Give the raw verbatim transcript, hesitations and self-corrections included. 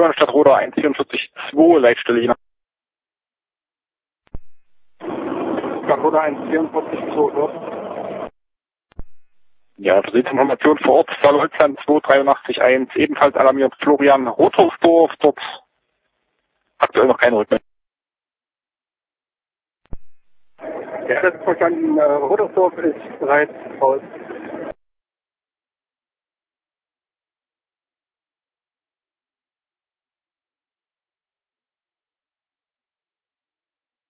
Informationen Stadt Roda eins vierundvierzig zwei, Leitstelle Jena. Stadt Roda eins vierundvierzig zwei, los. Ja, Versuchsinformation vor Ort, Saal Holzland zwei dreiundachtzig eins, ebenfalls alarmiert Florian Rothorsdorf, dort aktuell noch keine Rückmeldung. Ja, das ist verstanden. Rothorsdorf ist bereits raus.